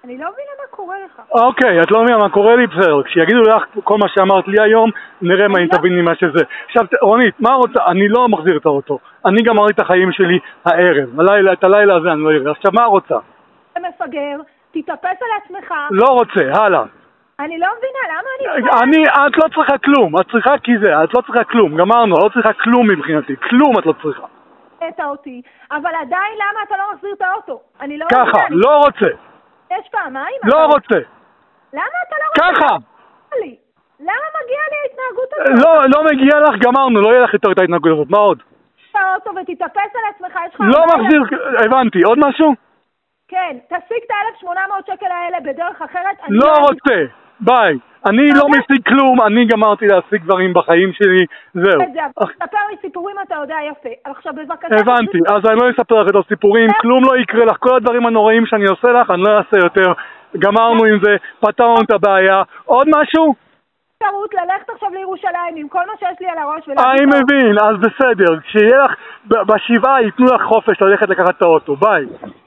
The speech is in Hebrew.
אני לא מבינה מה קורה לך. אוקיי, את לא מבינה מה קורה לי, בסדר. כשיגידו לך כל מה שאמרת לי היום, נראה מה אם תביני מה שזה. עכשיו, רונית, מה רוצה? אני לא מחזיר את האוטו. אני גמרתי את החיים שלי הערב. את הלילה הזה אני לא אראה. עכשיו, מה רוצה? אתה מפגר, תתאפס על עצמך. לא רוצה, הלאה. אני לא מבינה, למה אני... את לא צריכה כלום. את צריכה כי זה, את לא צריכה כלום. גמרנו, לא צריכה כלום מבחינתי. כלום את לא צריכה. אותי, אבל עדיין למה אתה לא מחזיר את האוטו? אני לא... ככה, לא רוצה. יש פעמיים? לא רוצה. למה אתה לא רוצה? ככה. למה מגיע לי ההתנהגות הזאת? לא מגיע לך, גמרנו, לא יהיה לך יותר את ההתנהגות הזאת. מה עוד? האוטו ותתאפס על עצמך, יש לך... לא מחזיר, הבנתי. עוד משהו? כן, תשיג את ה-1,800 שקל האלה בדרך אחרת. לא רוצה. ביי. אני לא משיג כלום, אני גמרתי להשיג דברים בחיים שלי, זהו. תספר לי סיפורים, אתה יודע יפה. עכשיו בבקשה... הבנתי, אז אני לא אספר לך את הסיפורים, כלום לא יקרה לך, כל הדברים הנוראים שאני עושה לך, אני לא אעשה יותר. גמרנו עם זה, פתרנו את הבעיה. עוד משהו? אפשרות ללכת עכשיו לירושלים עם כל מה שיש לי על הראש אני מבין, אז בסדר, כשיהיה לך, בשבעה ייתנו לך חופש ללכת לקחת את האוטו, ביי.